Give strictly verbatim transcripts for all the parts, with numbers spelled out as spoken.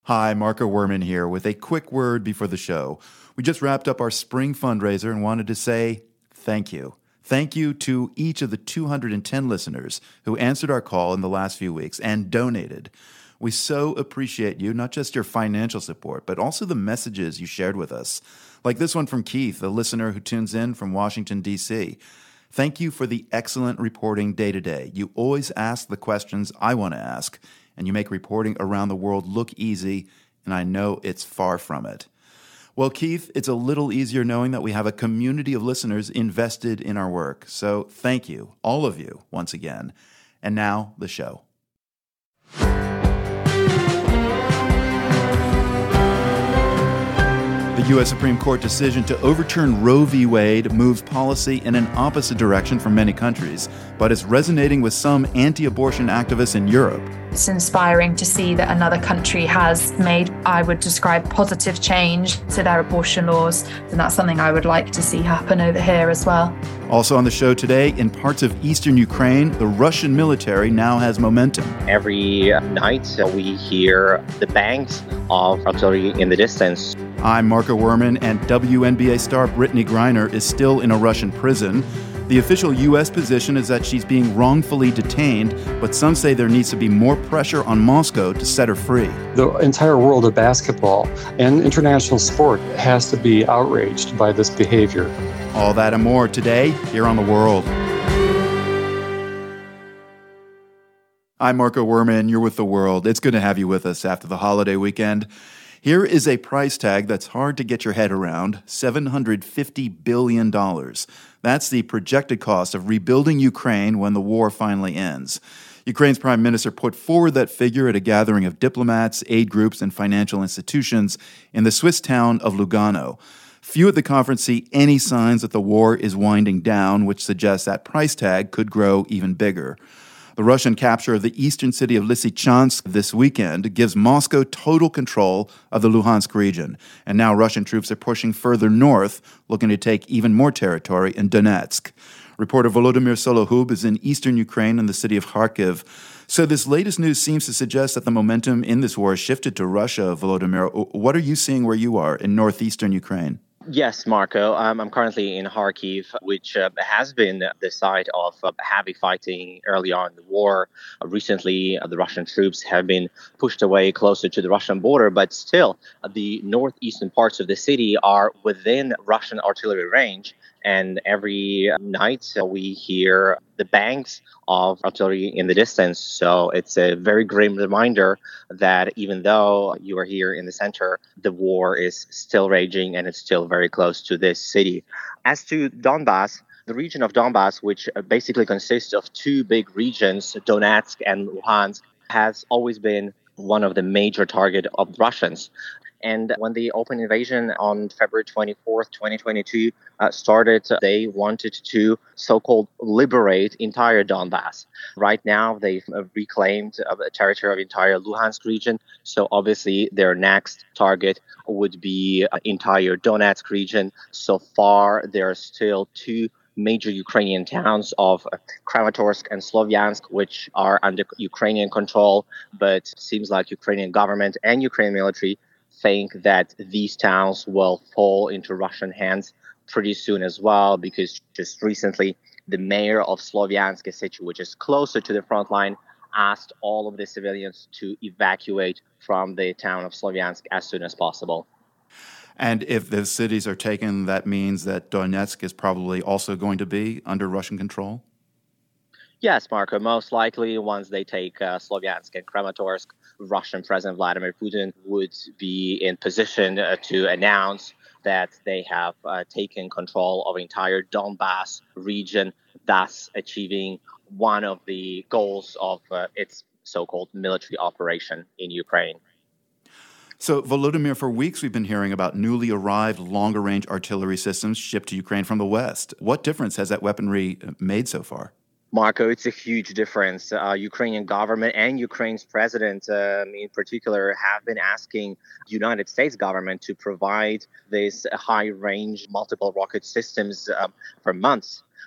Hi, Marco Werman here with a quick word before the show. We just wrapped up our spring fundraiser and wanted to say thank you. Thank you to each of the two hundred ten listeners who answered our call in the last few weeks and donated. We so appreciate you, not just your financial support, but also the messages you shared with us. Like this one from Keith, a listener who tunes in from Washington, D C Thank you for the excellent reporting day to day. You always ask the questions I want to ask, and you make reporting around the world look easy, and I know it's far from it. Well, Keith, it's a little easier knowing that we have a community of listeners invested in our work. So thank you, all of you, once again. And now, the show. The U S Supreme Court decision to overturn Roe v. Wade moves policy in an opposite direction for many countries, but it's resonating with some anti-abortion activists in Europe. It's inspiring to see that another country has made, I would describe, positive change to their abortion laws, and that's something I would like to see happen over here as well. Also on the show today, in parts of eastern Ukraine, the Russian military now has momentum. Every night we hear the bangs of artillery in the distance. I'm Marco Werman, and W N B A star Brittany Griner is still in a Russian prison. The official U S position is that she's being wrongfully detained, but some say there needs to be more pressure on Moscow to set her free. The entire world of basketball and international sport has to be outraged by this behavior. All that and more today here on The World. I'm Marco Werman. You're with The World. It's good to have you with us after the holiday weekend. Here is a price tag that's hard to get your head around, seven hundred fifty billion dollars. That's the projected cost of rebuilding Ukraine when the war finally ends. Ukraine's prime minister put forward that figure at a gathering of diplomats, aid groups, and financial institutions in the Swiss town of Lugano. Few at the conference see any signs that the war is winding down, which suggests that price tag could grow even bigger. The Russian capture of the eastern city of Lysychansk this weekend gives Moscow total control of the Luhansk region. And now Russian troops are pushing further north, looking to take even more territory in Donetsk. Reporter Volodymyr Solohub is in eastern Ukraine in the city of Kharkiv. So this latest news seems to suggest that the momentum in this war has shifted to Russia, Volodymyr. What are you seeing where you are in northeastern Ukraine? Yes, Marco. Um, I'm currently in Kharkiv, which uh, has been the site of uh, heavy fighting early on in the war. Uh, recently, uh, the Russian troops have been pushed away closer to the Russian border, but still, uh, the northeastern parts of the city are within Russian artillery range. And every night uh, we hear the bangs of artillery in the distance. So it's a very grim reminder that even though you are here in the center, the war is still raging and it's still very close to this city. As to Donbass, the region of Donbass, which basically consists of two big regions, Donetsk and Luhansk, has always been one of the major targets of Russians. And when the open invasion on February twenty-fourth, twenty twenty-two uh, started, they wanted to so-called liberate entire Donbass. Right now, they've uh, reclaimed uh, the territory of entire Luhansk region. So obviously, their next target would be uh, entire Donetsk region. So far, there are still two major Ukrainian towns of Kramatorsk and Slovyansk, which are under Ukrainian control. But it seems like Ukrainian government and Ukrainian military think that these towns will fall into Russian hands pretty soon as well, because just recently the mayor of Slovyansk city, which is closer to the front line, asked all of the civilians to evacuate from the town of Slovyansk as soon as possible. And if the cities are taken, that means that Donetsk is probably also going to be under Russian control? Yes, Marco, most likely once they take uh, Slovyansk and Kramatorsk, Russian President Vladimir Putin would be in position uh, to announce that they have uh, taken control of entire Donbass region, thus achieving one of the goals of uh, its so-called military operation in Ukraine. So, Volodymyr, for weeks we've been hearing about newly arrived longer-range artillery systems shipped to Ukraine from the West. What difference has that weaponry made so far? Marco, it's a huge difference. Uh, Ukrainian government and Ukraine's president, um, in particular, have been asking United States government to provide these high-range multiple rocket systems um, for months.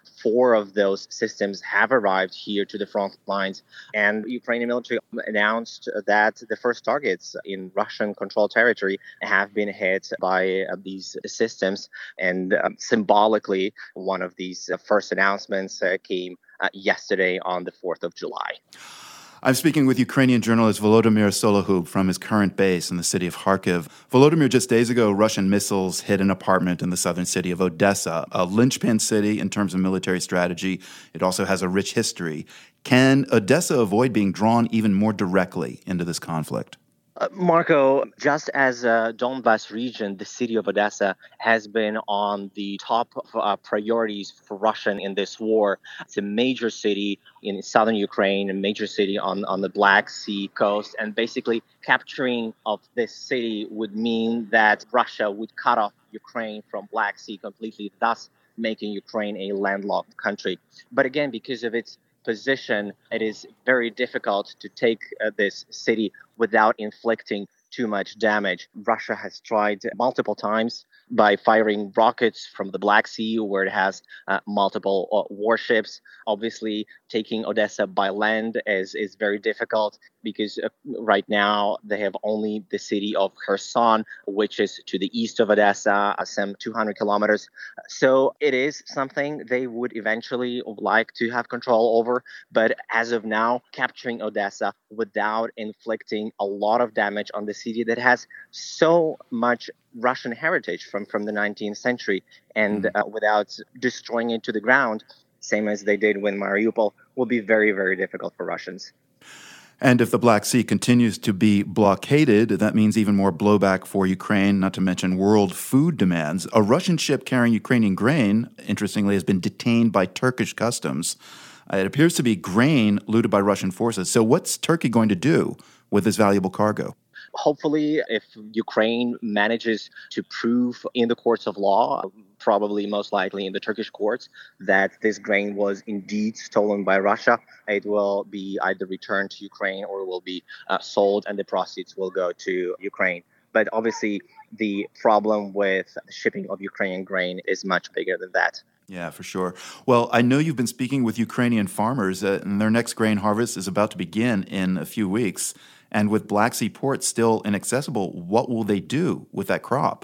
Four of those systems have arrived here to the front lines. And the Ukrainian military announced that the first targets in Russian-controlled territory have been hit by uh, these systems. And um, symbolically, one of these uh, first announcements uh, came uh, yesterday on the fourth of July. I'm speaking with Ukrainian journalist Volodymyr Solokhub from his current base in the city of Kharkiv. Volodymyr, just days ago, Russian missiles hit an apartment in the southern city of Odessa, a linchpin city in terms of military strategy. It also has a rich history. Can Odessa avoid being drawn even more directly into this conflict? Uh, Marco, just as uh, Donbas region, the city of Odessa has been on the top of, uh, priorities for Russia in this war. It's a major city in southern Ukraine, a major city on, on the Black Sea coast. And basically capturing of this city would mean that Russia would cut off Ukraine from Black Sea completely, thus making Ukraine a landlocked country. But again, because of its position, it is very difficult to take uh, this city without inflicting too much damage. Russia has tried multiple times by firing rockets from the Black Sea, where it has uh, multiple uh, warships. Obviously, taking Odessa by land is, is very difficult because uh, right now they have only the city of Kherson, which is to the east of Odessa, uh, some two hundred kilometers. So it is something they would eventually like to have control over. But as of now, capturing Odessa without inflicting a lot of damage on the city that has so much Russian heritage from, from the nineteenth century and uh, without destroying it to the ground, same as they did with Mariupol, will be very, very difficult for Russians. And if the Black Sea continues to be blockaded, that means even more blowback for Ukraine, not to mention world food demands. A Russian ship carrying Ukrainian grain, interestingly, has been detained by Turkish customs. Uh, it appears to be grain looted by Russian forces. So what's Turkey going to do with this valuable cargo? Hopefully, if Ukraine manages to prove in the courts of law, probably most likely in the Turkish courts, that this grain was indeed stolen by Russia, it will be either returned to Ukraine or will be uh, sold and the proceeds will go to Ukraine. But obviously, the problem with shipping of Ukrainian grain is much bigger than that. Yeah, for sure. Well, I know you've been speaking with Ukrainian farmers, uh, and their next grain harvest is about to begin in a few weeks. And with Black Sea ports still inaccessible, what will they do with that crop?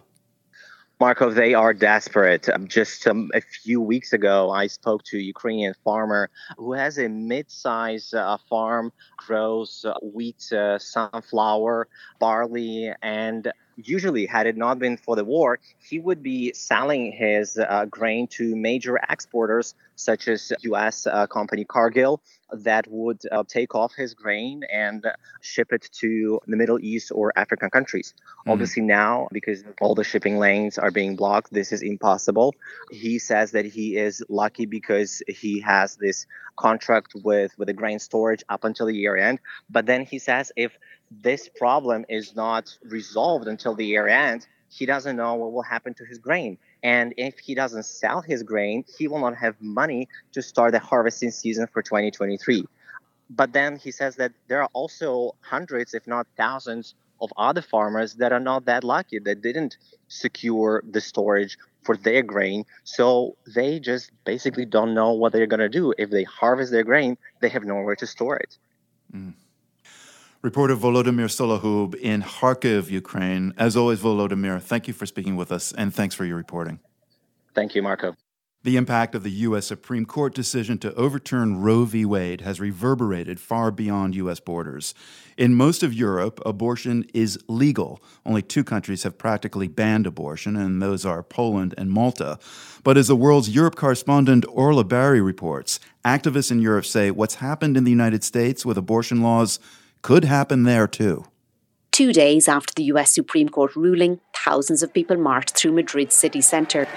Marco, they are desperate. Um, just um, a few weeks ago, I spoke to a Ukrainian farmer who has a mid-size uh, farm, grows uh, wheat, uh, sunflower, barley, and usually, had it not been for the war, he would be selling his uh, grain to major exporters such as U S uh, company Cargill that would uh, take off his grain and ship it to the Middle East or African countries. Mm-hmm. Obviously now, because all the shipping lanes are being blocked, this is impossible. He says that he is lucky because he has this contract with, with the grain storage up until the year end. But then he says if this problem is not resolved until the year end, he doesn't know what will happen to his grain. And if he doesn't sell his grain, he will not have money to start the harvesting season for twenty twenty-three. But then he says that there are also hundreds, if not thousands, of other farmers that are not that lucky, that didn't secure the storage for their grain. So they just basically don't know what they're going to do. If they harvest their grain, they have nowhere to store it. Mm. Reporter Volodymyr Solokhub in Kharkiv, Ukraine. As always, Volodymyr, thank you for speaking with us, and thanks for your reporting. Thank you, Marco. The impact of the U S Supreme Court decision to overturn Roe v. Wade has reverberated far beyond U S borders. In most of Europe, abortion is legal. Only two countries have practically banned abortion, and those are Poland and Malta. But as the world's Europe correspondent Orla Barry reports, activists in Europe say what's happened in the United States with abortion laws could happen there, too. Two days after the U S Supreme Court ruling, thousands of people marched through Madrid's city centre.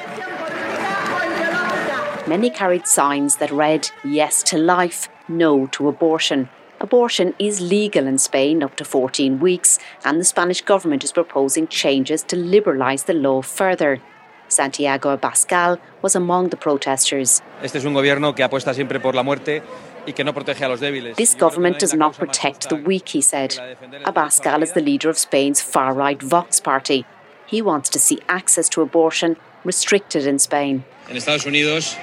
Many carried signs that read, "Yes to life, no to abortion." Abortion is legal in Spain up to fourteen weeks, and the Spanish government is proposing changes to liberalise the law further. Santiago Abascal was among the protesters. Este es un gobierno que apuesta siempre por la muerte. This government does not protect the weak, he said. Abascal is the leader of Spain's far-right Vox party. He wants to see access to abortion restricted in Spain. In Estados Unidos,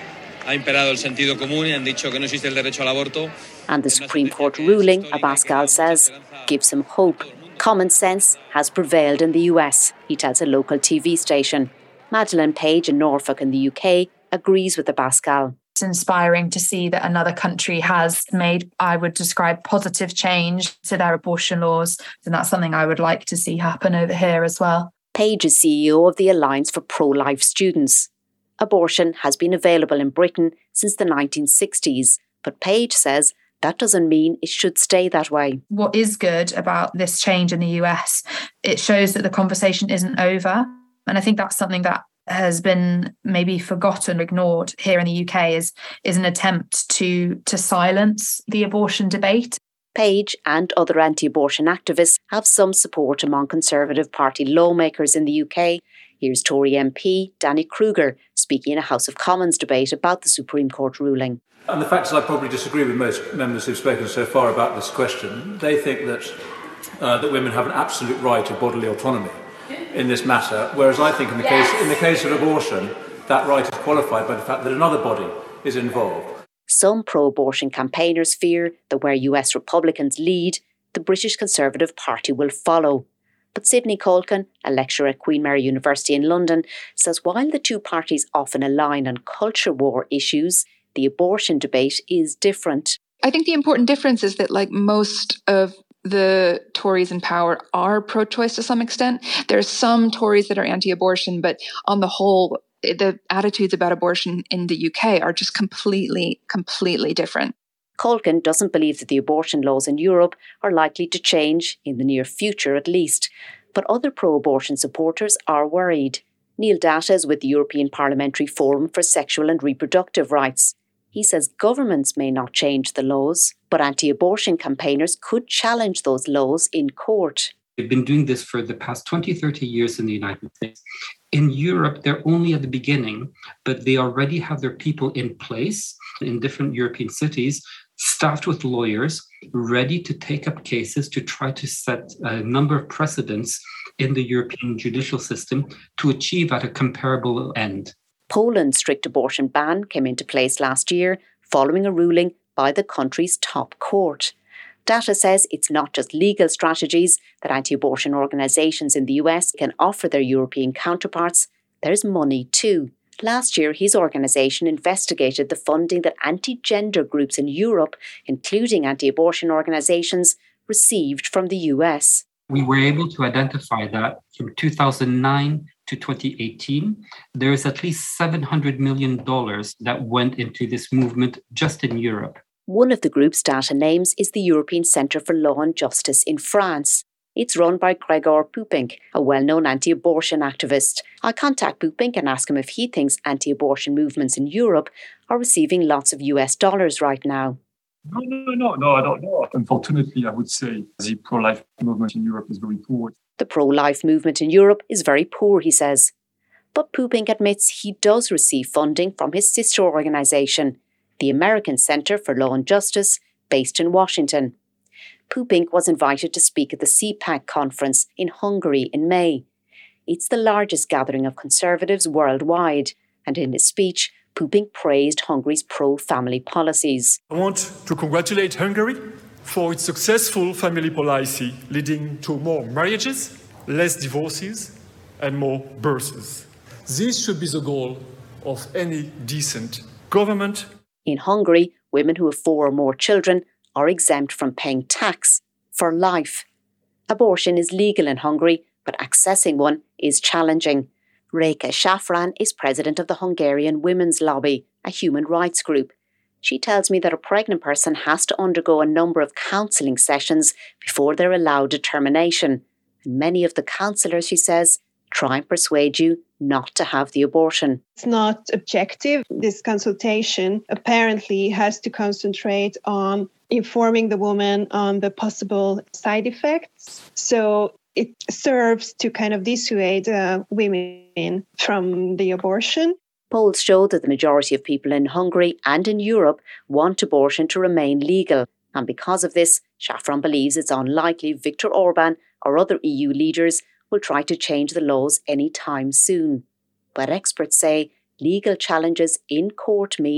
ha imperado el sentido común y han dicho que no existe el derecho al aborto. And the Supreme Court ruling, Abascal says, gives him hope. Common sense has prevailed in the U S, he tells a local T V station. Madeleine Page in Norfolk in the U K agrees with Abascal. It's inspiring to see that another country has made, I would describe, positive change to their abortion laws. And that's something I would like to see happen over here as well. Page is C E O of the Alliance for Pro-Life Students. Abortion has been available in Britain since the nineteen sixties, but Page says that doesn't mean it should stay that way. What is good about this change in the U S, it shows that the conversation isn't over. And I think that's something that has been maybe forgotten, ignored here in the U K, is, is an attempt to, to silence the abortion debate. Page and other anti-abortion activists have some support among Conservative Party lawmakers in the U K. Here's Tory M P Danny Kruger speaking in a House of Commons debate about the Supreme Court ruling. And the fact is, I probably disagree with most members who've spoken so far about this question. They think that uh, that women have an absolute right to bodily autonomy in this matter, whereas I think in the case in the case of abortion, that right is qualified by the fact that another body is involved. Some pro-abortion campaigners fear that where U S Republicans lead, the British Conservative Party will follow. But Sidney Colkin, a lecturer at Queen Mary University in London, says while the two parties often align on culture war issues, the abortion debate is different. I think the important difference is that, like most of the Tories in power are pro-choice to some extent. There are some Tories that are anti-abortion, but on the whole, the attitudes about abortion in the U K are just completely, completely different. Colkin doesn't believe that the abortion laws in Europe are likely to change, in the near future at least. But other pro-abortion supporters are worried. Neil Datta is with the European Parliamentary Forum for Sexual and Reproductive Rights. He says governments may not change the laws, but anti-abortion campaigners could challenge those laws in court. They've been doing this for the past twenty, thirty years in the United States. In Europe, they're only at the beginning, but they already have their people in place in different European cities, staffed with lawyers, ready to take up cases to try to set a number of precedents in the European judicial system to achieve at a comparable end. Poland's strict abortion ban came into place last year following a ruling by the country's top court. Datta says it's not just legal strategies that anti-abortion organisations in the U S can offer their European counterparts, there's money too. Last year, his organisation investigated the funding that anti-gender groups in Europe, including anti-abortion organisations, received from the U S. We were able to identify that from two thousand nine to twenty eighteen, there is at least seven hundred million dollars that went into this movement just in Europe. One of the group's Datta names is the European Centre for Law and Justice in France. It's run by Gregor Pupink, a well-known anti-abortion activist. I contact Pupink and ask him if he thinks anti-abortion movements in Europe are receiving lots of U S dollars right now. No, no, no, no, I don't know. Unfortunately, I would say the pro-life movement in Europe is very poor. The pro-life movement in Europe is very poor, he says. But Pupink admits he does receive funding from his sister organisation, the American Centre for Law and Justice, based in Washington. Pupink was invited to speak at the C PAC conference in Hungary in May. It's the largest gathering of conservatives worldwide, and in his speech, Pupink praised Hungary's pro-family policies. I want to congratulate Hungary for its successful family policy leading to more marriages, less divorces, and more births. This should be the goal of any decent government. In Hungary, women who have four or more children are exempt from paying tax for life. Abortion is legal in Hungary, but accessing one is challenging. Reka Shafran is president of the Hungarian Women's Lobby, a human rights group. She tells me that a pregnant person has to undergo a number of counselling sessions before they're allowed a termination. And many of the counsellors, she says, try and persuade you not to have the abortion. It's not objective. This consultation apparently has to concentrate on informing the woman on the possible side effects. So it serves to kind of dissuade uh, women from the abortion. Polls show that the majority of people in Hungary and in Europe want abortion to remain legal. And because of this, Shafran believes it's unlikely Viktor Orban or other E U leaders will try to change the laws any time soon. But experts say legal challenges in court mean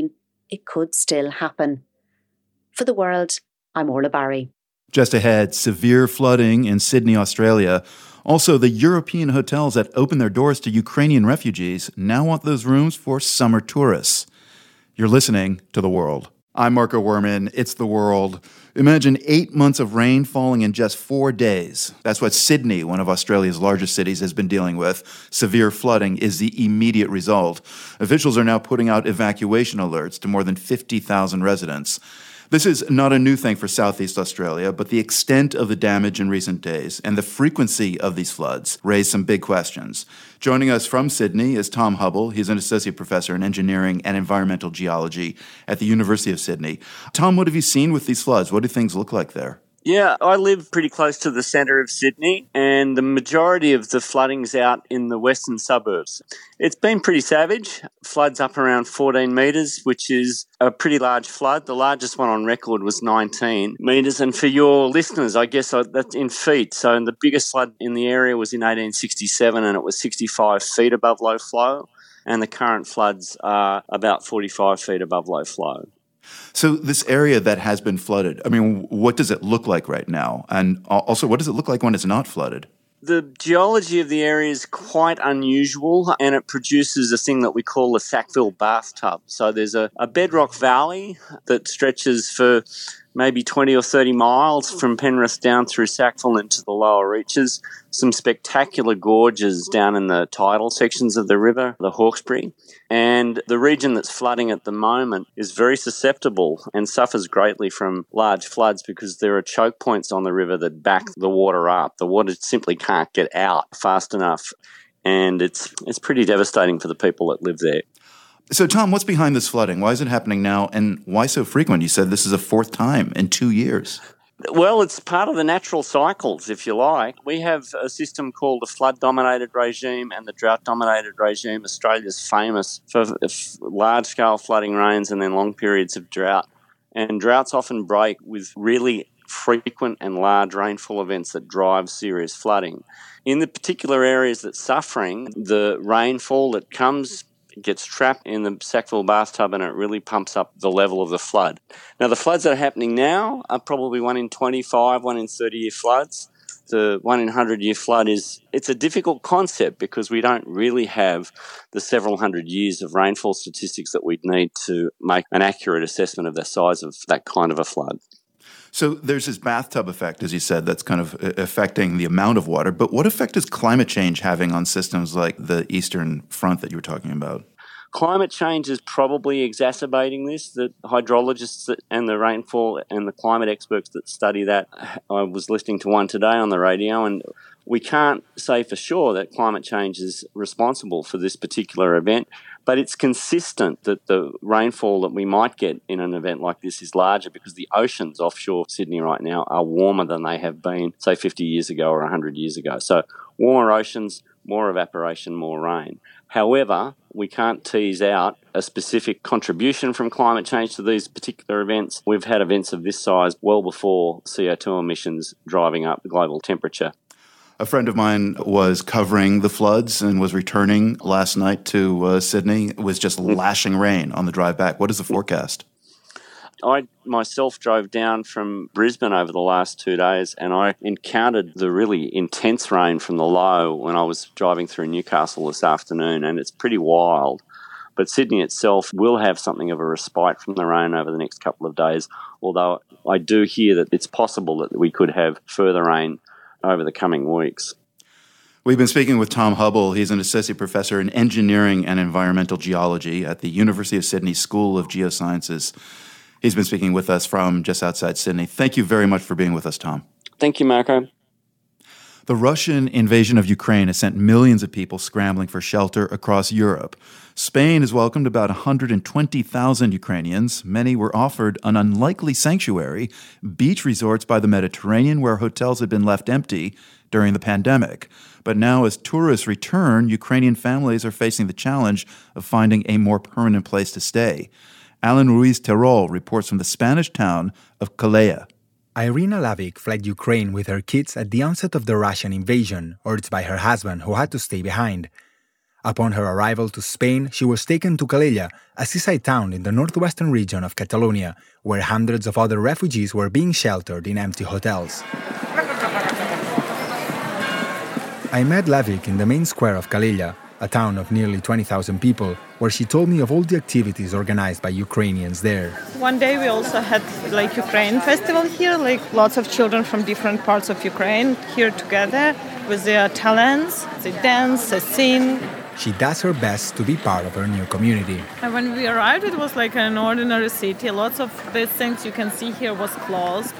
it could still happen. For The World, I'm Orla Barry. Just ahead, severe flooding in Sydney, Australia. Also, the European hotels that opened their doors to Ukrainian refugees now want those rooms for summer tourists. You're listening to The World. I'm Marco Werman. It's The World. Imagine eight months of rain falling in just four days. That's what Sydney, one of Australia's largest cities, has been dealing with. Severe flooding is the immediate result. Officials are now putting out evacuation alerts to more than fifty thousand residents. This is not a new thing for Southeast Australia, but the extent of the damage in recent days and the frequency of these floods raise some big questions. Joining us from Sydney is Tom Hubble. He's an associate professor in engineering and environmental geology at the University of Sydney. Tom, what have you seen with these floods? What do things look like there? Yeah, I live pretty close to the centre of Sydney, and the majority of the flooding's out in the western suburbs. It's been pretty savage. Floods up around fourteen metres, which is a pretty large flood. The largest one on record was nineteen metres. And for your listeners, I guess that's in feet. So the biggest flood in the area was in eighteen sixty-seven, and it was sixty-five feet above low flow. And the current floods are about forty-five feet above low flow. So this area that has been flooded, I mean, what does it look like right now? And also, what does it look like when it's not flooded? The geology of the area is quite unusual, and it produces a thing that we call the Sackville bathtub. So there's a, a bedrock valley that stretches for maybe twenty or thirty miles from Penrith down through Sackville into the lower reaches. Some spectacular gorges down in the tidal sections of the river, the Hawkesbury. And the region that's flooding at the moment is very susceptible and suffers greatly from large floods because there are choke points on the river that back the water up. The water simply can't get out fast enough, and it's it's pretty devastating for the people that live there. So, Tom, what's behind this flooding? Why is it happening now, and why so frequent? You said this is a fourth time in two years. Well, it's part of the natural cycles, if you like. We have a system called the flood-dominated regime and the drought-dominated regime. Australia's famous for large-scale flooding rains and then long periods of drought. And droughts often break with really frequent and large rainfall events that drive serious flooding. In the particular areas that's suffering, the rainfall that comes gets trapped in the Sackville bathtub and it really pumps up the level of the flood. Now, the floods that are happening now are probably one in twenty-five, one in thirty-year floods. The one in one hundred-year flood is, it's a difficult concept because we don't really have the several hundred years of rainfall statistics that we'd need to make an accurate assessment of the size of that kind of a flood. So there's this bathtub effect, as you said, that's kind of affecting the amount of water. But what effect is climate change having on systems like the Eastern Front that you were talking about? Climate change is probably exacerbating this. The hydrologists and the rainfall and the climate experts that study that, I was listening to one today on the radio, and we can't say for sure that climate change is responsible for this particular event, but it's consistent that the rainfall that we might get in an event like this is larger because the oceans offshore Sydney right now are warmer than they have been, say, fifty years ago or one hundred years ago. So warmer oceans, more evaporation, more rain. However, we can't tease out a specific contribution from climate change to these particular events. We've had events of this size well before C O two emissions driving up global temperature. A friend of mine was covering the floods and was returning last night to uh, Sydney. It was just lashing rain on the drive back. What is the forecast? I myself drove down from Brisbane over the last two days and I encountered the really intense rain from the low when I was driving through Newcastle this afternoon, and it's pretty wild. But Sydney itself will have something of a respite from the rain over the next couple of days, although I do hear that it's possible that we could have further rain over the coming weeks. We've been speaking with Tom Hubble. He's an associate professor in engineering and environmental geology at the University of Sydney School of Geosciences. He's been speaking with us from just outside Sydney. Thank you very much for being with us, Tom. Thank you, Marco. The Russian invasion of Ukraine has sent millions of people scrambling for shelter across Europe. Spain has welcomed about one hundred twenty thousand Ukrainians. Many were offered an unlikely sanctuary, beach resorts by the Mediterranean where hotels had been left empty during the pandemic. But now as tourists return, Ukrainian families are facing the challenge of finding a more permanent place to stay. Alan Ruiz-Terol reports from the Spanish town of Calella. Irina Lavik fled Ukraine with her kids at the onset of the Russian invasion, urged by her husband, who had to stay behind. Upon her arrival to Spain, she was taken to Calella, a seaside town in the northwestern region of Catalonia, where hundreds of other refugees were being sheltered in empty hotels. I met Lavik in the main square of Calella, a town of nearly twenty thousand people, where she told me of all the activities organized by Ukrainians there. One day we also had like Ukraine festival here, like lots of children from different parts of Ukraine here together with their talents. They dance, they sing. She does her best to be part of her new community. And when we arrived, it was like an ordinary city. Lots of these things you can see here was closed,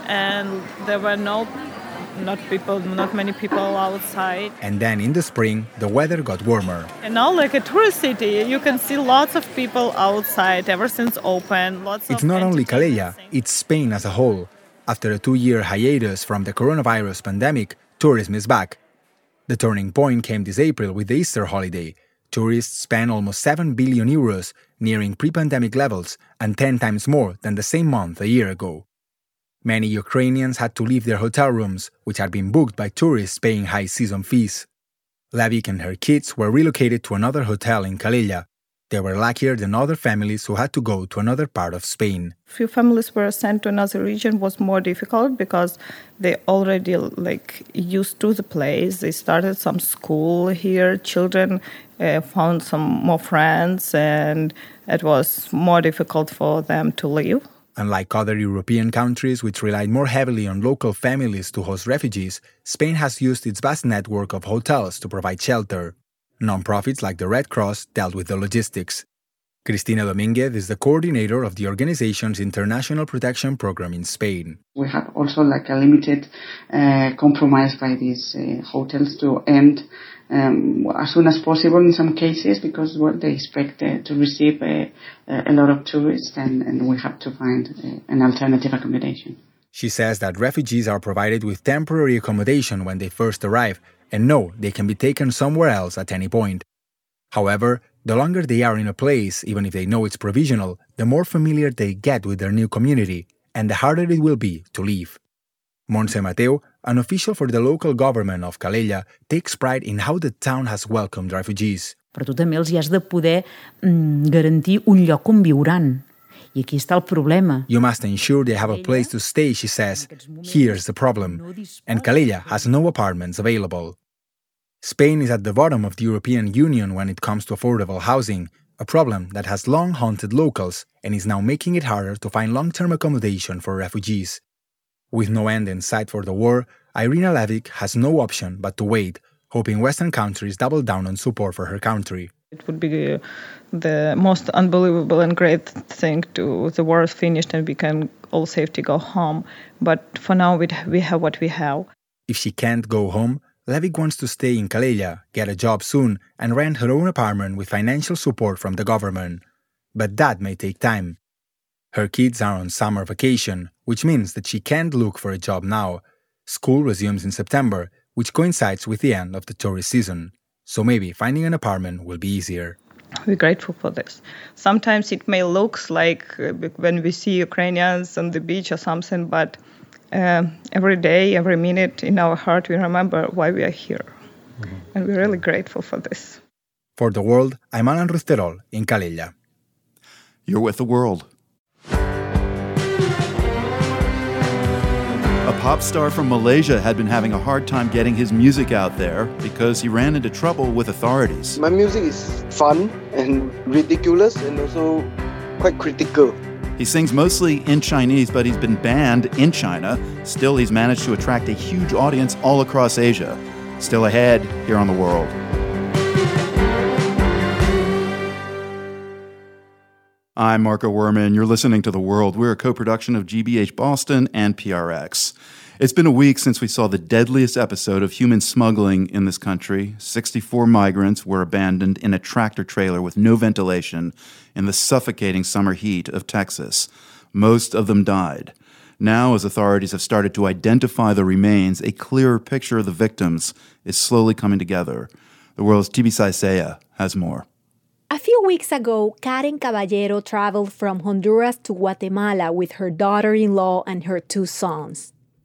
and there were no Not people, not many people outside. And then in the spring, the weather got warmer. And now, like a tourist city, you can see lots of people outside. Everything's open. Lots it's of not only Calella, it's Spain as a whole. After a two-year hiatus from the coronavirus pandemic, tourism is back. The turning point came this April with the Easter holiday. Tourists spent almost seven billion euros, nearing pre-pandemic levels, and ten times more than the same month a year ago. Many Ukrainians had to leave their hotel rooms, which had been booked by tourists paying high season fees. Lavik and her kids were relocated to another hotel in Calella. They were luckier than other families who had to go to another part of Spain. Few families were sent to another region was more difficult because they already like used to the place. They started some school here. Children uh, found some more friends, and it was more difficult for them to leave. Unlike other European countries which relied more heavily on local families to host refugees, Spain has used its vast network of hotels to provide shelter. Non-profits like the Red Cross dealt with the logistics. Cristina Dominguez is the coordinator of the organization's International Protection Program in Spain. We have also like a limited uh, compromise by these uh, hotels to end um, as soon as possible in some cases because well, they expect uh, to receive uh, a lot of tourists and, and we have to find uh, an alternative accommodation. She says that refugees are provided with temporary accommodation when they first arrive and know they can be taken somewhere else at any point. However, the longer they are in a place, even if they know it's provisional, the more familiar they get with their new community, and the harder it will be to leave. Montse Mateo, an official for the local government of Calella, takes pride in how the town has welcomed refugees. Però tu també els hi has de poder mm, garantir un lloc on viuran. I aquí està el problema. You must ensure they have a place to stay, she says. Here's the problem. And Calella has no apartments available. Spain is at the bottom of the European Union when it comes to affordable housing, a problem that has long haunted locals and is now making it harder to find long-term accommodation for refugees. With no end in sight for the war, Irina Lavik has no option but to wait, hoping Western countries double down on support for her country. It would be the most unbelievable and great thing to the war is finished and we can all safely go home. But for now, we we have what we have. If she can't go home, Lavik wants to stay in Calella, get a job soon, and rent her own apartment with financial support from the government. But that may take time. Her kids are on summer vacation, which means that she can't look for a job now. School resumes in September, which coincides with the end of the tourist season. So maybe finding an apartment will be easier. We're grateful for this. Sometimes it may look like uh, when we see Ukrainians on the beach or something, but uh, every day, every minute in our heart, we remember why we are here. Mm-hmm. And we're really grateful for this. For The World, I'm Alan Rusterol in Calella. You're with The World. A pop star from Malaysia had been having a hard time getting his music out there because he ran into trouble with authorities. My music is fun and ridiculous and also quite critical. He sings mostly in Chinese, but he's been banned in China. Still, he's managed to attract a huge audience all across Asia. Still ahead here on The World. I'm Marco Werman. You're listening to The World. We're a co-production of G B H Boston and P R X. It's been a week since we saw the deadliest episode of human smuggling in this country. sixty-four migrants were abandoned in a tractor trailer with no ventilation in the suffocating summer heat of Texas. Most of them died. Now, as authorities have started to identify the remains, a clearer picture of the victims is slowly coming together. The World's Tibisay Saya has more. A few weeks ago, Karen Caballero traveled from Honduras to Guatemala with her daughter-in-law and her two sons.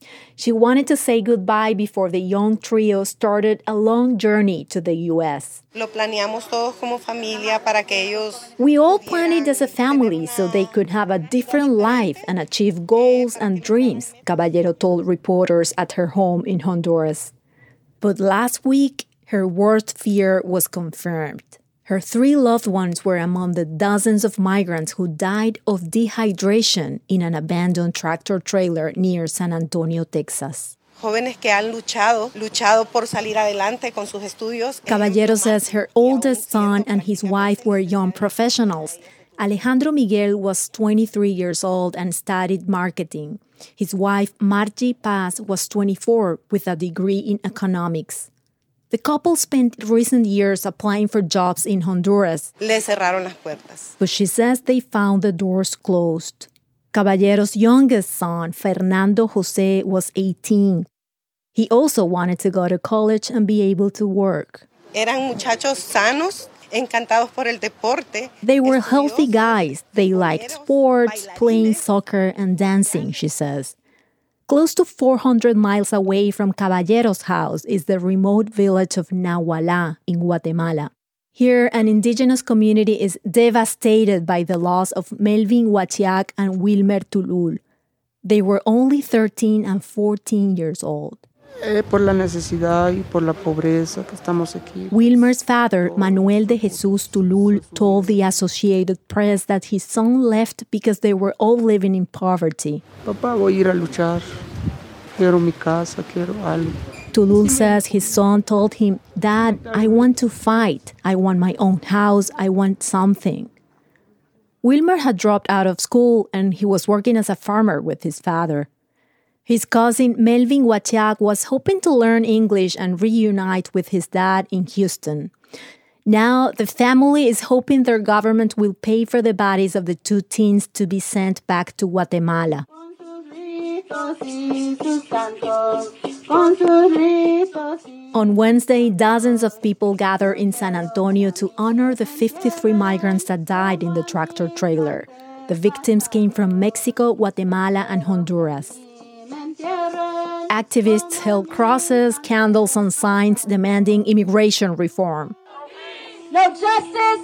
She wanted to say goodbye before the young trio started a long journey to the U S. Lo planeamos todos como familia para que ellos... We all planned it as a family so they could have a different life and achieve goals and dreams, Caballero told reporters at her home in Honduras. But last week, her worst fear was confirmed. Her three loved ones were among the dozens of migrants who died of dehydration in an abandoned tractor trailer near San Antonio, Texas. Jóvenes que han luchado, luchado por salir adelante con sus estudios. Caballero says her oldest son and his wife were young professionals. Alejandro Miguel was twenty-three years old and studied marketing. His wife, Margie Paz, was twenty-four with a degree in economics. The couple spent recent years applying for jobs in Honduras. Le cerraron las puertas. But she says they found the doors closed. Caballero's youngest son, Fernando Jose, was eighteen. He also wanted to go to college and be able to work. Eran muchachos sanos, encantados por el deporte. They were healthy guys. They liked sports, playing soccer, and dancing, she says. Close to four hundred miles away from Caballero's house is the remote village of Nahualá in Guatemala. Here, an indigenous community is devastated by the loss of Melvin Huachiac and Wilmer Tulul. They were only thirteen and fourteen years old. Eh, por la necesidad y por la pobreza que estamos aquí. Wilmer's father, Manuel de Jesus Tulul, told the Associated Press that his son left because they were all living in poverty. Papá, voy a ir a luchar. Quiero mi casa, quiero algo. Tulul says his son told him, "Dad, I want to fight. I want my own house. I want something." Wilmer had dropped out of school and he was working as a farmer with his father. His cousin Melvin Huachiac was hoping to learn English and reunite with his dad in Houston. Now, the family is hoping their government will pay for the bodies of the two teens to be sent back to Guatemala. On Wednesday, dozens of people gathered in San Antonio to honor the fifty-three migrants that died in the tractor trailer. The victims came from Mexico, Guatemala, and Honduras. Activists held crosses, candles, and signs demanding immigration reform. No justice.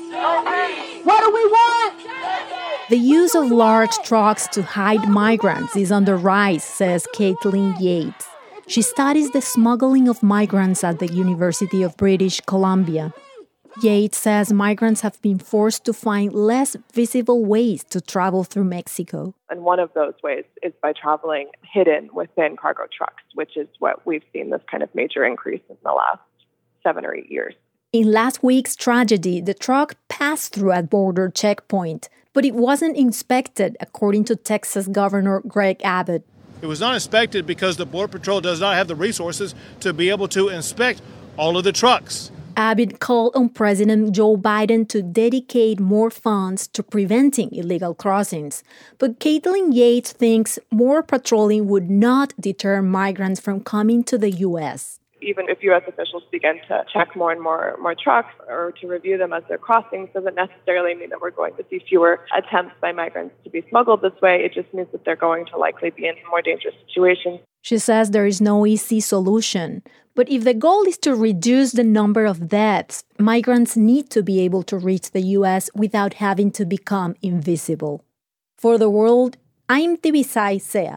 What do we want? The use of large trucks to hide migrants is on the rise, says Caitlin Yates. She studies the smuggling of migrants at the University of British Columbia. Yates says migrants have been forced to find less visible ways to travel through Mexico. And one of those ways is by traveling hidden within cargo trucks, which is what we've seen this kind of major increase in the last seven or eight years. In last week's tragedy, the truck passed through a border checkpoint, but it wasn't inspected, according to Texas Governor Greg Abbott. It was not inspected because the Border Patrol does not have the resources to be able to inspect all of the trucks. Abbott called on President Joe Biden to dedicate more funds to preventing illegal crossings. But Caitlin Yates thinks more patrolling would not deter migrants from coming to the U S. Even if U S officials begin to check more and more, more trucks or to review them as they're crossing, doesn't necessarily mean that we're going to see fewer attempts by migrants to be smuggled this way. It just means that they're going to likely be in more dangerous situations. She says there is no easy solution. But if the goal is to reduce the number of deaths, migrants need to be able to reach the U S without having to become invisible. For The World, I'm Tibisay Sea.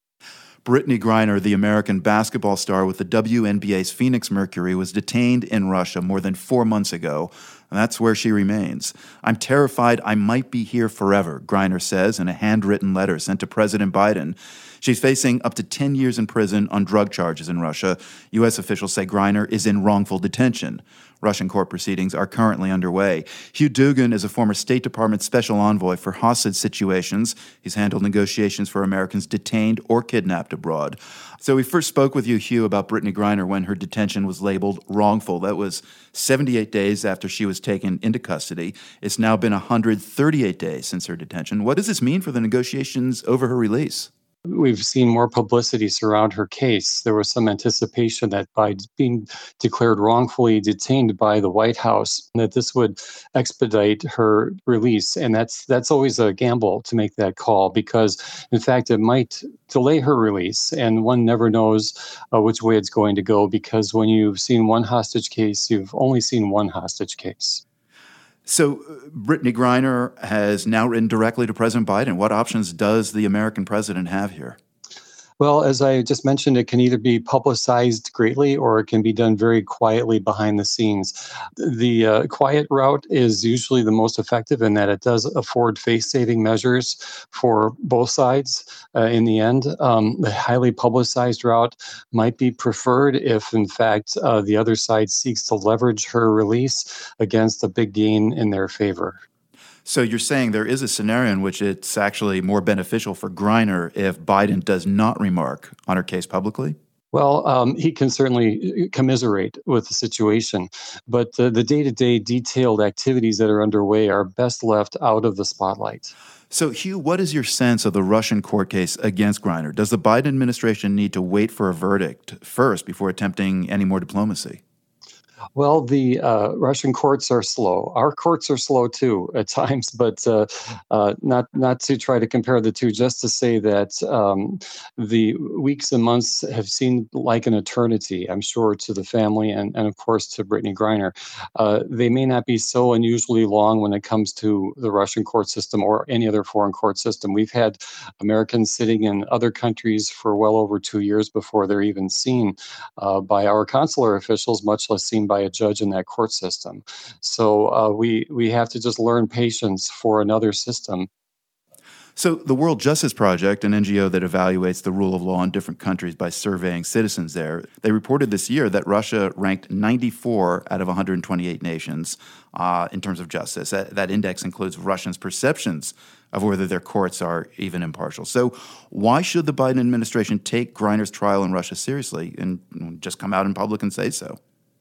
Brittney Griner, the American basketball star with the W N B A's Phoenix Mercury, was detained in Russia more than four months ago. And that's where she remains. I'm terrified I might be here forever, Griner says in a handwritten letter sent to President Biden. She's facing up to ten years in prison on drug charges in Russia. U S officials say Griner is in wrongful detention. Russian court proceedings are currently underway. Hugh Dugan is a former State Department special envoy for hostage situations. He's handled negotiations for Americans detained or kidnapped abroad. So we first spoke with you, Hugh, about Brittney Griner when her detention was labeled wrongful. That was seventy-eight days after she was taken into custody. It's now been one hundred thirty-eight days since her detention. What does this mean for the negotiations over her release? we've seen more publicity surround her case. There was some anticipation that by being declared wrongfully detained by the White House, that this would expedite her release. And that's that's always a gamble to make that call, because, in fact, it might delay her release. And one never knows uh, which way it's going to go, because when you've seen one hostage case, you've only seen one hostage case. So uh, Brittney Griner has now written directly to President Biden. What options does the American president have here? Well, as I just mentioned, it can either be publicized greatly or it can be done very quietly behind the scenes. The uh, quiet route is usually the most effective in that it does afford face-saving measures for both sides uh, in the end. Um, the highly publicized route might be preferred if, in fact, uh, the other side seeks to leverage her release against a big gain in their favor. So you're saying there is a scenario in which it's actually more beneficial for Griner if Biden does not remark on her case publicly? Well, um, he can certainly commiserate with the situation, but the, the day-to-day detailed activities that are underway are best left out of the spotlight. So, Hugh, what is your sense of the Russian court case against Griner? Does the Biden administration need to wait for a verdict first before attempting any more diplomacy? Well, the uh, Russian courts are slow. Our courts are slow too at times, but uh, uh, not not to try to compare the two. Just to say that um, the weeks and months have seemed like an eternity. I'm sure to the family and, and of course to Brittney Griner. Uh, they may not be so unusually long when it comes to the Russian court system or any other foreign court system. We've had Americans sitting in other countries for well over two years before they're even seen uh, by our consular officials, much less seen by a judge in that court system. So uh, we we have to just learn patience for another system. So the World Justice Project, an N G O that evaluates the rule of law in different countries by surveying citizens there, they reported this year that Russia ranked ninety-four out of one hundred twenty-eight nations uh, in terms of justice. That, that index includes Russians' perceptions of whether their courts are even impartial. So why should the Biden administration take Griner's trial in Russia seriously and just come out in public and say so?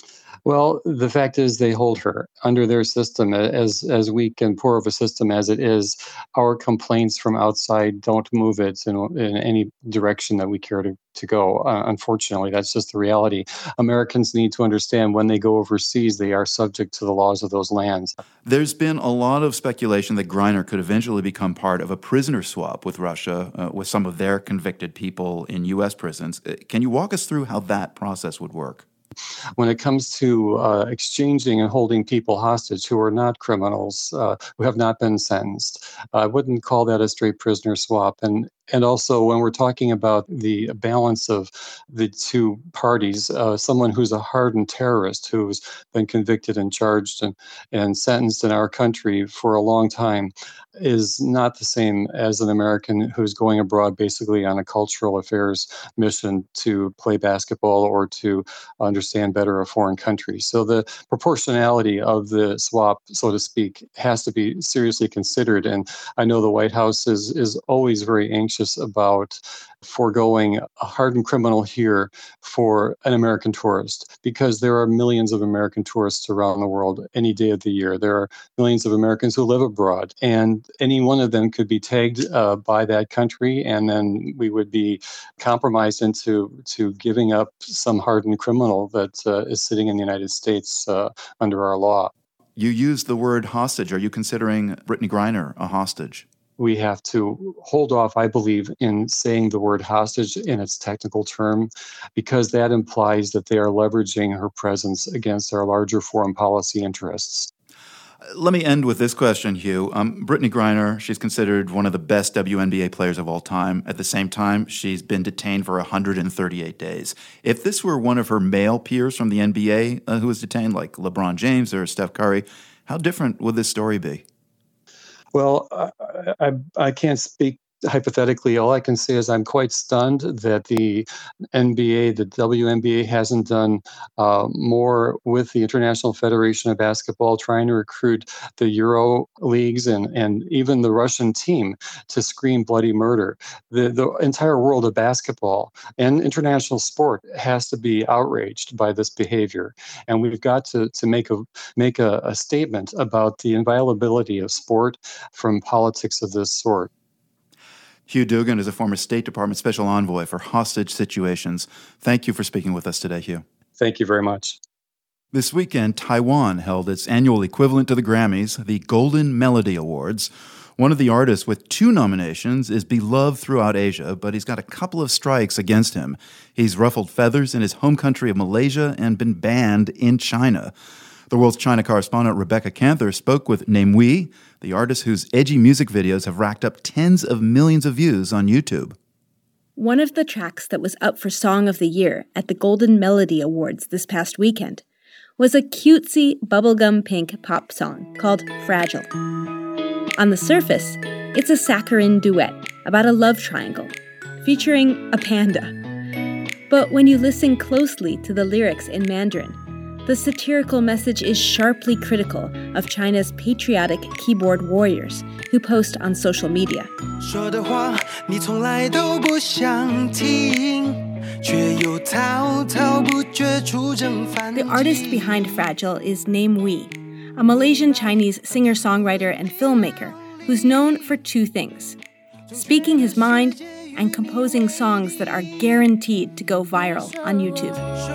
Well, the fact is they hold her under their system. As as weak and poor of a system as it is, our complaints from outside don't move it in, in any direction that we care to, to go. Uh, unfortunately, that's just the reality. Americans need to understand when they go overseas, they are subject to the laws of those lands. There's been a lot of speculation that Griner could eventually become part of a prisoner swap with Russia, uh, with some of their convicted people in U S prisons. Can you walk us through how that process would work? When it comes to uh, exchanging and holding people hostage who are not criminals, uh, who have not been sentenced, I wouldn't call that a straight prisoner swap. And And also, when we're talking about the balance of the two parties, uh, someone who's a hardened terrorist who's been convicted and charged and, and sentenced in our country for a long time is not the same as an American who's going abroad basically on a cultural affairs mission to play basketball or to understand better a foreign country. So the proportionality of the swap, so to speak, has to be seriously considered. And I know the White House is, is always very anxious about foregoing a hardened criminal here for an American tourist, because there are millions of American tourists around the world any day of the year. There are millions of Americans who live abroad, and any one of them could be tagged uh, by that country, and then we would be compromised into to giving up some hardened criminal that uh, is sitting in the United States uh, under our law. You used the word hostage. Are you considering Brittney Griner a hostage? We have to hold off, I believe, in saying the word hostage in its technical term, because that implies that they are leveraging her presence against our larger foreign policy interests. Let me end with this question, Hugh. Um, Brittney Griner, she's considered one of the best W N B A players of all time. At the same time, she's been detained for one hundred thirty-eight days. If this were one of her male peers from the N B A uh, who was detained, like LeBron James or Steph Curry, how different would this story be? Well, I, I, I can't speak hypothetically. All I can say is I'm quite stunned that the N B A, the W N B A, hasn't done uh, more with the International Federation of Basketball, trying to recruit the Euro leagues and, and even the Russian team to scream bloody murder. The, the entire world of basketball and international sport has to be outraged by this behavior. And we've got to, to make a make a, a statement about the inviolability of sport from politics of this sort. Hugh Dugan is a former State Department Special Envoy for hostage situations. Thank you for speaking with us today, Hugh. Thank you very much. This weekend, Taiwan held its annual equivalent to the Grammys, the Golden Melody Awards. One of the artists with two nominations is beloved throughout Asia, but he's got a couple of strikes against him. He's ruffled feathers in his home country of Malaysia and been banned in China. The World's China correspondent Rebecca Canther spoke with Nem Wee, the artist whose edgy music videos have racked up tens of millions of views on YouTube. One of the tracks that was up for Song of the Year at the Golden Melody Awards this past weekend was a cutesy bubblegum pink pop song called Fragile. On the surface, it's a saccharine duet about a love triangle featuring a panda. But when you listen closely to the lyrics in Mandarin, the satirical message is sharply critical of China's patriotic keyboard warriors who post on social media. The artist behind Fragile is Nem Wee, a Malaysian-Chinese singer-songwriter and filmmaker who's known for two things: speaking his mind and composing songs that are guaranteed to go viral on YouTube.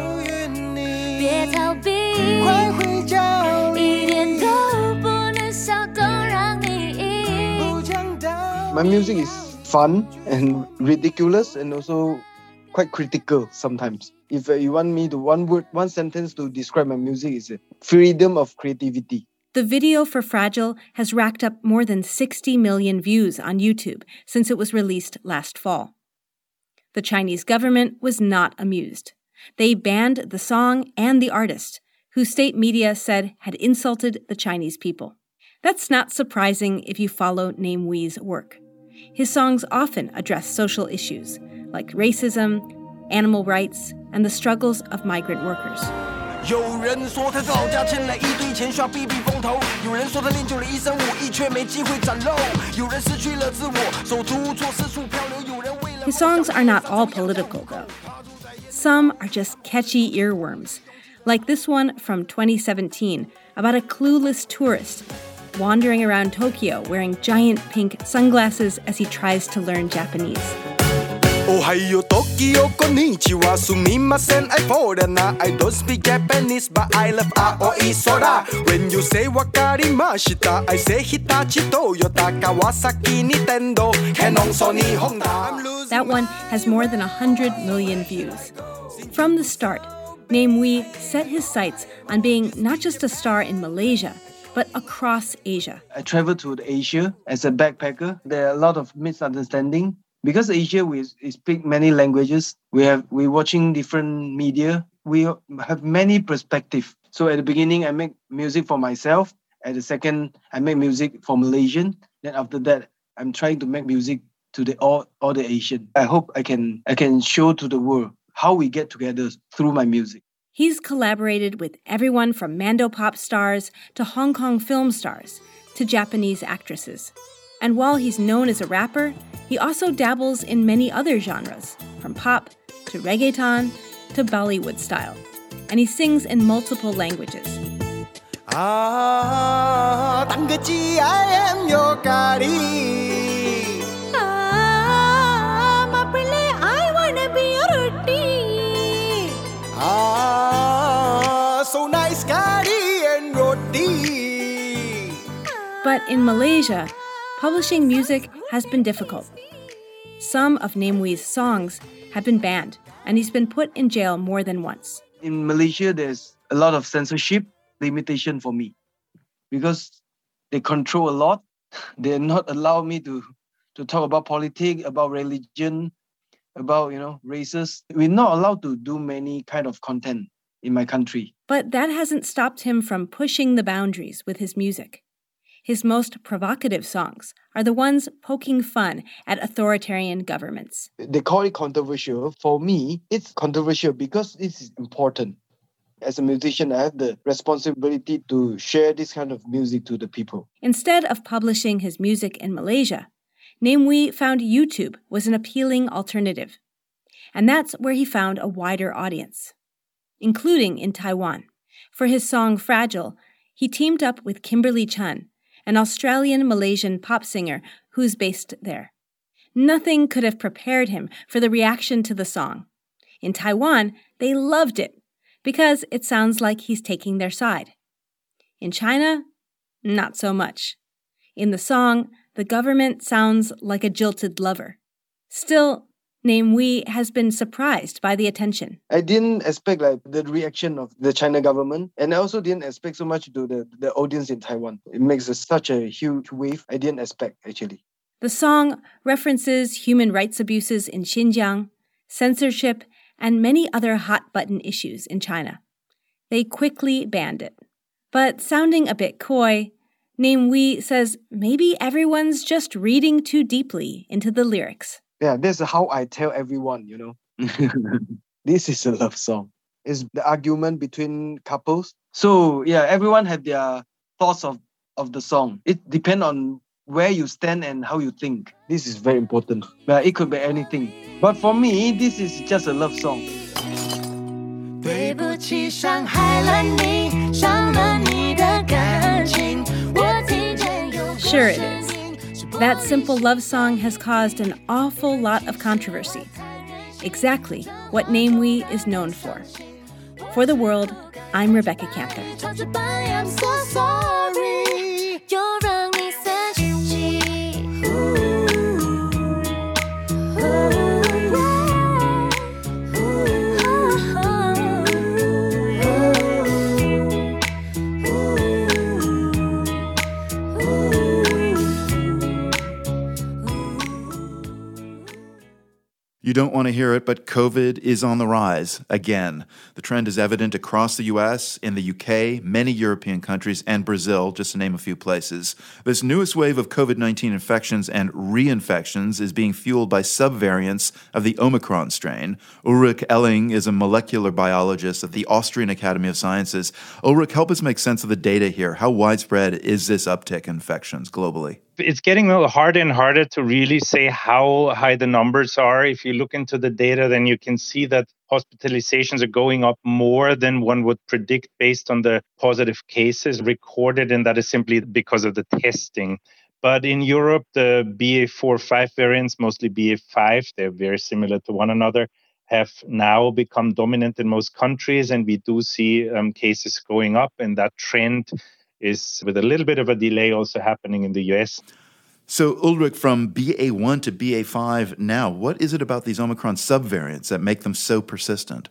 My music is fun and ridiculous and also quite critical sometimes. If uh, you want me to one word, one sentence to describe my music, is uh, freedom of creativity. The video for Fragile has racked up more than sixty million views on YouTube since it was released last fall. The Chinese government was not amused. They banned the song and the artist, who state media said had insulted the Chinese people. That's not surprising if you follow Nem Wee's work. His songs often address social issues like racism, animal rights, and the struggles of migrant workers. His songs are not all political, though. Some are just catchy earworms, like this one from twenty seventeen about a clueless tourist wandering around Tokyo wearing giant pink sunglasses as he tries to learn Japanese. Ohio, Tokyo, konnichiwa, sumimasen, I foreigner. I don't speak Japanese, but I love Aoi Sora. When you say wakarimashita, I say Hitachi, Toyota, Kawasaki, Nintendo, Canon, Sony, Honda. That one has more than one hundred million views. From the start, Nem Wee set his sights on being not just a star in Malaysia, but across Asia. I traveled to Asia as a backpacker. There are a lot of misunderstanding. Because Asia, we, we speak many languages. We have we watching different media. We have many perspectives. So at the beginning, I make music for myself. At the second, I make music for Malaysian. Then after that, I'm trying to make music to the all, all the Asian. I hope I can I can show to the world how we get together through my music. He's collaborated with everyone from Mandopop stars to Hong Kong film stars to Japanese actresses. And while he's known as a rapper, he also dabbles in many other genres, from pop to reggaeton to Bollywood style. And he sings in multiple languages. Ah, Tangachi, I am your kari. Ah, Mapile, I wanna be your roti. Ah, so nice kari and roti. But in Malaysia, publishing music has been difficult. Some of Nem Wee's songs have been banned, and he's been put in jail more than once. In Malaysia, there's a lot of censorship limitation for me because they control a lot. They're not allow me to, to talk about politics, about religion, about, you know, races. We're not allowed to do many kind of content in my country. But that hasn't stopped him from pushing the boundaries with his music. His most provocative songs are the ones poking fun at authoritarian governments. They call it controversial. For me, it's controversial because it's important. As a musician, I have the responsibility to share this kind of music to the people. Instead of publishing his music in Malaysia, Nem Wee found YouTube was an appealing alternative. And that's where he found a wider audience, including in Taiwan. For his song Fragile, he teamed up with Kimberly Chun, an Australian-Malaysian pop singer who's based there. Nothing could have prepared him for the reaction to the song. In Taiwan, they loved it because it sounds like he's taking their side. In China, not so much. In the song, the government sounds like a jilted lover. Still, Name Wee has been surprised by the attention. I didn't expect like the reaction of the China government, and I also didn't expect so much to the, the audience in Taiwan. It makes a, such a huge wave. I didn't expect, actually. The song references human rights abuses in Xinjiang, censorship, and many other hot-button issues in China. They quickly banned it. But sounding a bit coy, Name Wee says maybe everyone's just reading too deeply into the lyrics. Yeah, that's how I tell everyone, you know. This is a love song. It's the argument between couples. So, yeah, everyone had their thoughts of, of the song. It depends on where you stand and how you think. This is very important. But it could be anything. But for me, this is just a love song. 对不起，伤害了你，伤了你的感情，我听见有 Sure it is. That simple love song has caused an awful lot of controversy. Exactly what Name Wee is known for. For The World, I'm Rebecca Cantor. I'm so sorry， 又让你生气。 You don't want to hear it, but COVID is on the rise again. The trend is evident across the U S, in the U K, many European countries, and Brazil, just to name a few places. This newest wave of COVID nineteen infections and reinfections is being fueled by subvariants of the Omicron strain. Ulrich Elling is a molecular biologist at the Austrian Academy of Sciences. Ulrich, help us make sense of the data here. How widespread is this uptick in infections globally? It's getting a little harder and harder to really say how high the numbers are. If you look into the data, then you can see that hospitalizations are going up more than one would predict based on the positive cases recorded, and that is simply because of the testing. But in Europe, the B A four five variants, mostly B A five, they're very similar to one another, have now become dominant in most countries, and we do see um, cases going up, and that trend is with a little bit of a delay also happening in the U S. So, Ulrich, from B A one to B A five now, what is it about these Omicron subvariants that make them so persistent?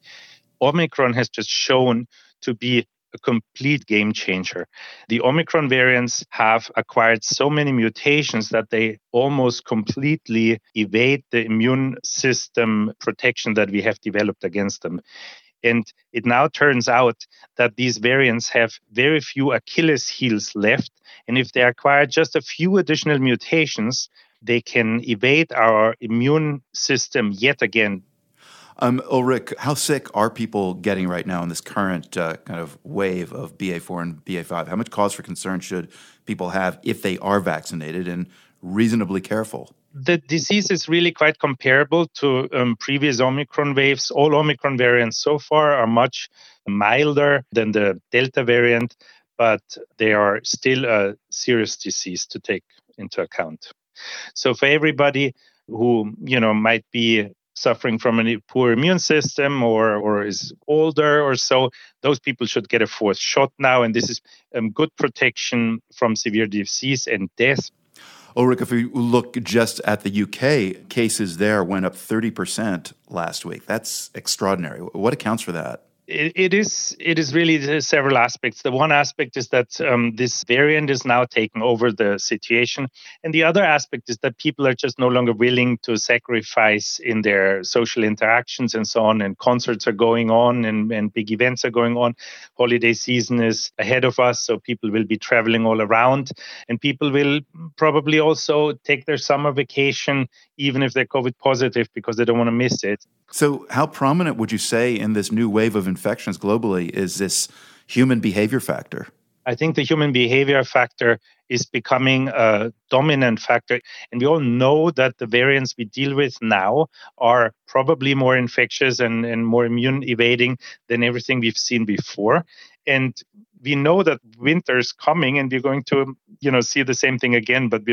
Omicron has just shown to be a complete game changer. The Omicron variants have acquired so many mutations that they almost completely evade the immune system protection that we have developed against them. And it now turns out that these variants have very few Achilles heels left. And if they acquire just a few additional mutations, they can evade our immune system yet again. Um, Ulrich, how sick are people getting right now in this current uh, kind of wave of B A four and B A five? How much cause for concern should people have if they are vaccinated and reasonably careful? The disease is really quite comparable to um, previous Omicron waves. All Omicron variants so far are much milder than the Delta variant, but they are still a serious disease to take into account. So for everybody who, you know, might be suffering from a poor immune system or, or is older or so, those people should get a fourth shot now. And this is um, good protection from severe disease and death. Ulrich, if we look just at the U K, cases there went up thirty percent last week. That's extraordinary. What accounts for that? It, it is it is really several aspects. The one aspect is that um, this variant is now taking over the situation. And the other aspect is that people are just no longer willing to sacrifice in their social interactions and so on. And concerts are going on and, and big events are going on. Holiday season is ahead of us, so people will be traveling all around. And people will probably also take their summer vacation, even if they're COVID positive, because they don't want to miss it. So how prominent would you say in this new wave of infections globally is this human behavior factor? I think the human behavior factor is becoming a dominant factor. And we all know that the variants we deal with now are probably more infectious and, and more immune evading than everything we've seen before. And we know that winter is coming and we're going to, you know, see the same thing again, but we're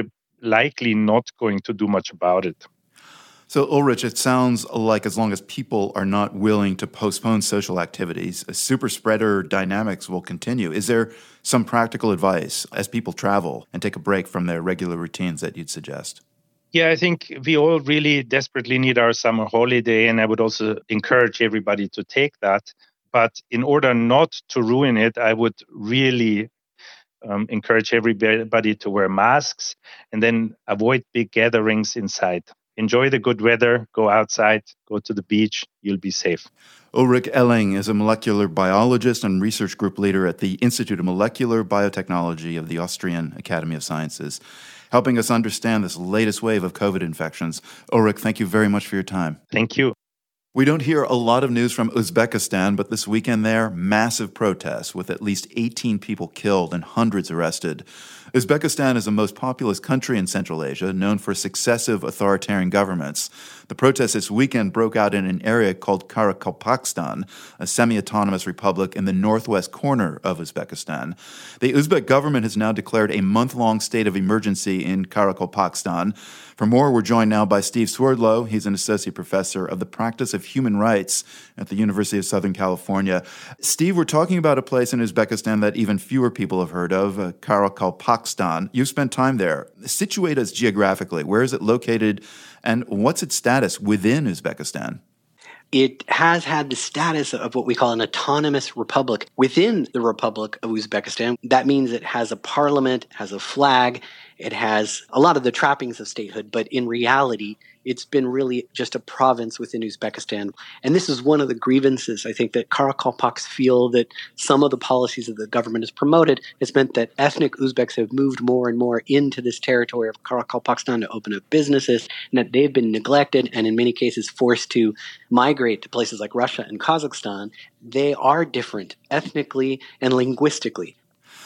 likely not going to do much about it. So, Ulrich, it sounds like as long as people are not willing to postpone social activities, super spreader dynamics will continue. Is there some practical advice as people travel and take a break from their regular routines that you'd suggest? Yeah, I think we all really desperately need our summer holiday, and I would also encourage everybody to take that. But in order not to ruin it, I would really um, encourage everybody to wear masks and then avoid big gatherings inside. Enjoy the good weather, go outside, go to the beach, you'll be safe. Ulrich Elling is a molecular biologist and research group leader at the Institute of Molecular Biotechnology of the Austrian Academy of Sciences, helping us understand this latest wave of COVID infections. Ulrich, thank you very much for your time. Thank you. We don't hear a lot of news from Uzbekistan, but this weekend there, massive protests with at least eighteen people killed and hundreds arrested. Uzbekistan is the most populous country in Central Asia, known for successive authoritarian governments. The protests this weekend broke out in an area called Karakalpakstan, a semi-autonomous republic in the northwest corner of Uzbekistan. The Uzbek government has now declared a month-long state of emergency in Karakalpakstan. For more, we're joined now by Steve Swerdlow. He's an associate professor of the practice of human rights at the University of Southern California. Steve, we're talking about a place in Uzbekistan that even fewer people have heard of, uh, Karakalpakstan. You've spent time there. Situate us geographically. Where is it located, and what's its status within Uzbekistan? It has had the status of what we call an autonomous republic within the Republic of Uzbekistan. That means it has a parliament, has a flag, it has a lot of the trappings of statehood, but in reality, it's been really just a province within Uzbekistan. And this is one of the grievances, I think, that Karakalpaks feel that some of the policies that the government has promoted has meant that ethnic Uzbeks have moved more and more into this territory of Karakalpakstan to open up businesses, and that they've been neglected and in many cases forced to migrate to places like Russia and Kazakhstan. They are different ethnically and linguistically.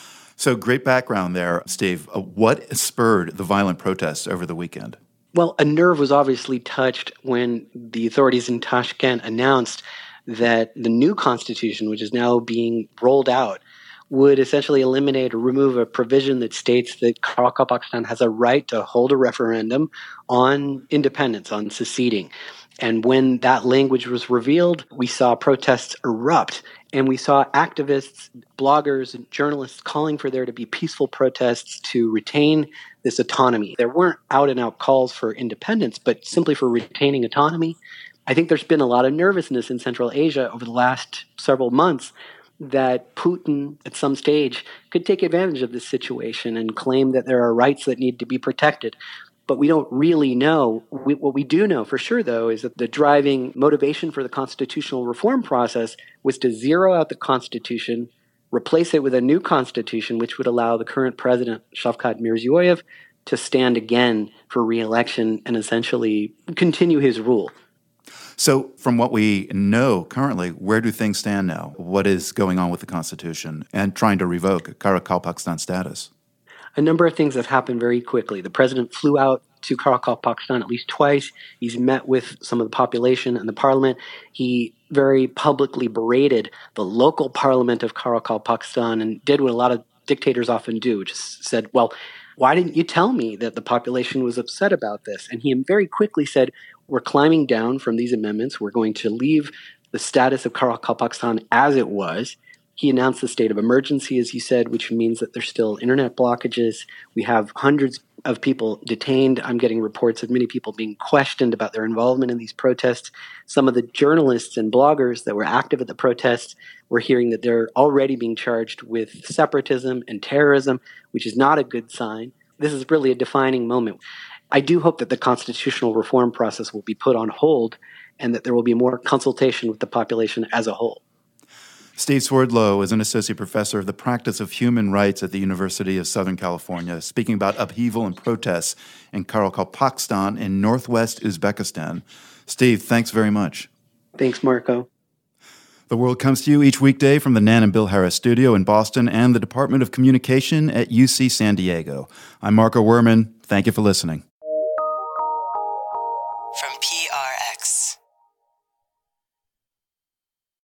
So great background there, Steve. Uh, what spurred the violent protests over the weekend? Well, a nerve was obviously touched when the authorities in Tashkent announced that the new constitution, which is now being rolled out, would essentially eliminate or remove a provision that states that Karakalpakstan has a right to hold a referendum on independence, on seceding. And when that language was revealed, we saw protests erupt. And we saw activists, bloggers, and journalists calling for there to be peaceful protests to retain this autonomy. There weren't out-and-out calls for independence, but simply for retaining autonomy. I think there's been a lot of nervousness in Central Asia over the last several months that Putin, at some stage, could take advantage of this situation and claim that there are rights that need to be protected. But we don't really know. We, what we do know for sure, though, is that the driving motivation for the constitutional reform process was to zero out the constitution, replace it with a new constitution, which would allow the current president, Shavkat Mirziyoyev, to stand again for re-election and essentially continue his rule. So from what we know currently, where do things stand now? What is going on with the Constitution and trying to revoke Karakalpakstan status? A number of things have happened very quickly. The president flew out to Karakalpakstan at least twice. He's met with some of the population and the parliament. He very publicly berated the local parliament of Karakalpakstan and did what a lot of dictators often do, just said, well, why didn't you tell me that the population was upset about this? And he very quickly said, we're climbing down from these amendments. We're going to leave the status of Karakalpakstan as it was. He announced the state of emergency, as you said, which means that there's still internet blockages. We have hundreds of people detained. I'm getting reports of many people being questioned about their involvement in these protests. Some of the journalists and bloggers that were active at the protests were hearing that they're already being charged with separatism and terrorism, which is not a good sign. This is really a defining moment. I do hope that the constitutional reform process will be put on hold and that there will be more consultation with the population as a whole. Steve Swerdlow is an associate professor of the practice of human rights at the University of Southern California, speaking about upheaval and protests in Karakalpakstan in northwest Uzbekistan. Steve, thanks very much. Thanks, Marco. The World comes to you each weekday from the Nan and Bill Harris studio in Boston and the Department of Communication at U C San Diego. I'm Marco Werman. Thank you for listening. From P R X.